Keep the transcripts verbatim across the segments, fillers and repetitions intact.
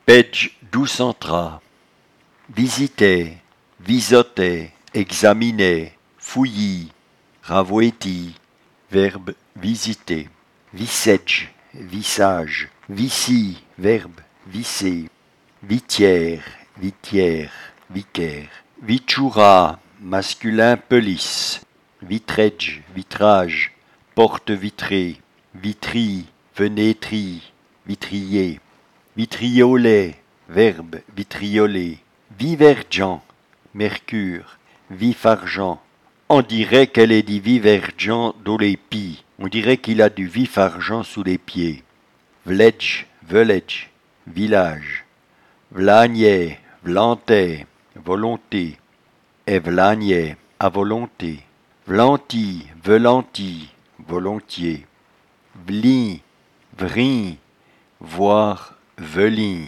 Page deux cent trois. Visiter, visoter, examiner, fouillis, ravoeti, verbe visiter. Visage, visage, vici, verbe visser. Vitière, vitière, vicaire. Vichura, masculin pelisse. Vitreage, vitrage, porte vitrée. Vitrie, fenêtrie, vitrier. Vitriolet, verbe vitrioler. Vivergent, mercure. Vif-argent. On dirait qu'elle est dit vivergent dans les pieds. On dirait qu'il a du vif-argent sous les pieds. Vledge, velege, village. Vlagnet, vlantais, volonté. Et vlagnet, à volonté. Vlanti, velanti, volontiers. Vlin, vrin, voir, velin.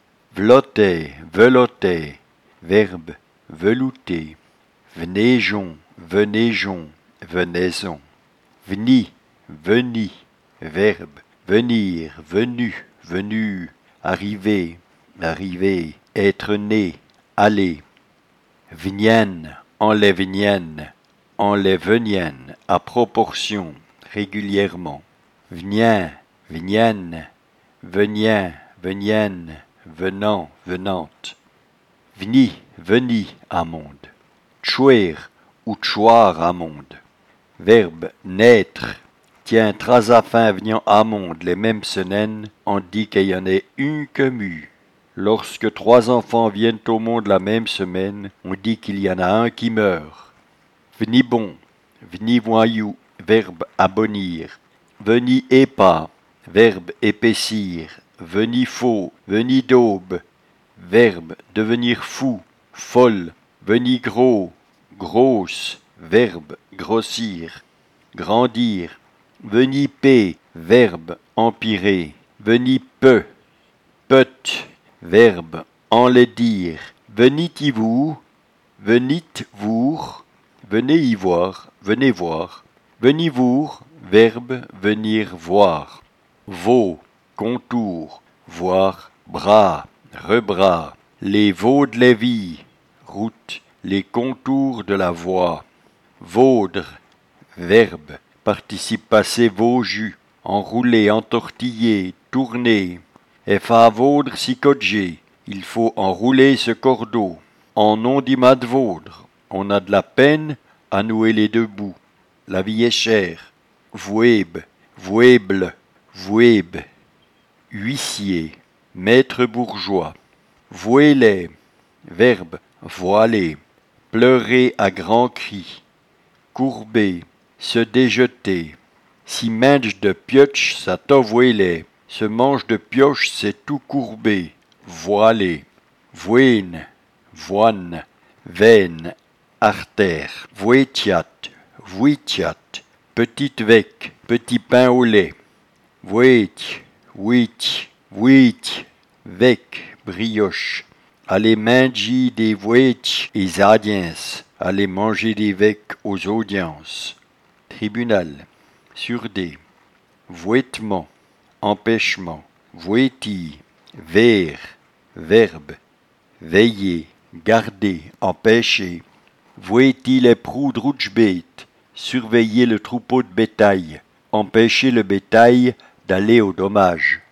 Vlotet, velotet, verbe velouter. Venéjon, venéjon, venaison. Veni, veni, verbe venir, venu, venu, arriver, arriver, être né, aller. Vignienne, enlèvenienne, enlèvenienne, à proportion, régulièrement. Venien, vignienne, venien, venienne, venant, venante. Veni, veni, amonde. Tchouer ou tchoir amonde. Verbe naître. Tiens, tras à fin venant amonde les mêmes semaines, on dit qu'il y en ait une que mue. Lorsque trois enfants viennent au monde la même semaine, on dit qu'il y en a un qui meurt. Veni bon, veni voyou, verbe abonir. Veni épas, verbe épaissir. Veni faux, veni daube, verbe devenir fou, folle. Veni gros, grosse, verbe grossir. Grandir. Veni paix, verbe empirer. Veni peu, peut, verbe enlaidir. Venit-y-vous, venit-vous, venez y voir, venez voir. Venez-vous, verbe venir voir. Vaux, contour, voir, bras, rebras. Les veaux de la vie, route, les contours de la voie. Vaudre, verbe, participe passé vauju, enrouler, entortiller, tourner. Et fa vaudre si codger, il faut enrouler ce cordeau. En nom d'ima de vaudre, on a de la peine à nouer les deux bouts. La vie est chère. Voueb, voueble, voueb. Huissier, maître bourgeois. Voilet, verbe voiler. Pleurer à grands cris. Courber, se déjeter. Si mange de pioche, ça t'envoilait. Ce manche de pioche, c'est tout courbé. Voiler. Voine, voine. Veine, artère. Voitiat, voitiat. Petite vec, petit pain au lait. Voit, huit, huit. Vec, brioche. Aller manger des voites et audiences. Aller manger des vecs aux audiences. Tribunal, surdé. Vouettement, empêchement. Vouetis, vers, verbe. Veiller, garder, empêcher. Vouetis les proutes rouchbait, surveiller le troupeau de bétail. Empêcher le bétail d'aller au dommage.